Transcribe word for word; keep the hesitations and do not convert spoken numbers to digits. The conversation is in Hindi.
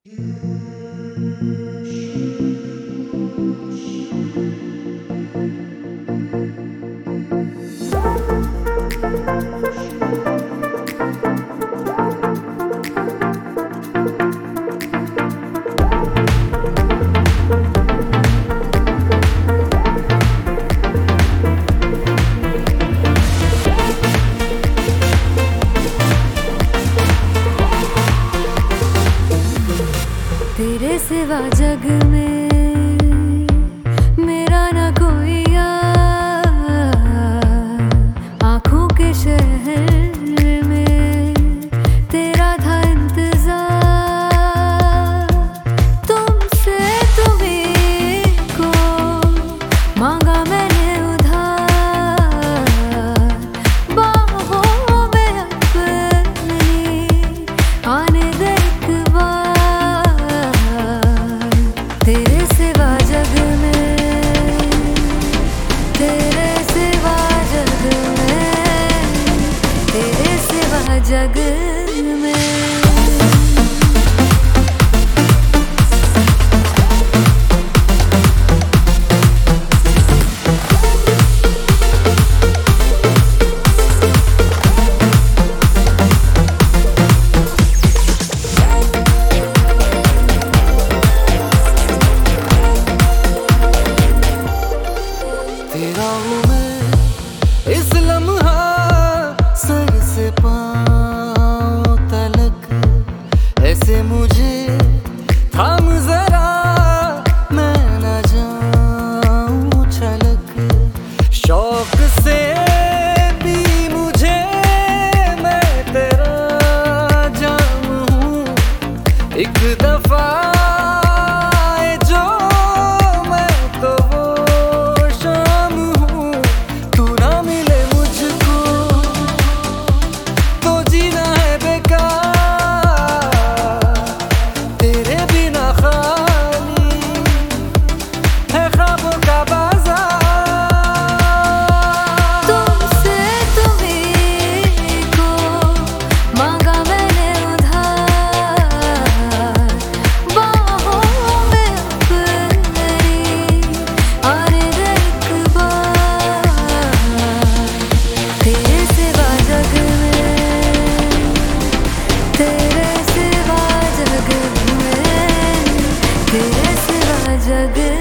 तेरे सिवा जग में मेरा ना कोई यार, आँखों के शहर में तेरा था इंतजार। तुमसे तुम्हीं को मांगा मैंने उधार, बाहों में अपनी आने दे एक बार। तेरे सिवा जग में, तेरे सिवा जग में, तेरे सिवा जग में। तेरा हूँ मैं इस लम्हा, सर से पाँव तलक। ऐसे मुझे थाम जरा, मैं न जाऊँ छलक। शौक से भी मुझे, मैं तेरा जाम हूँ। एक दफा जग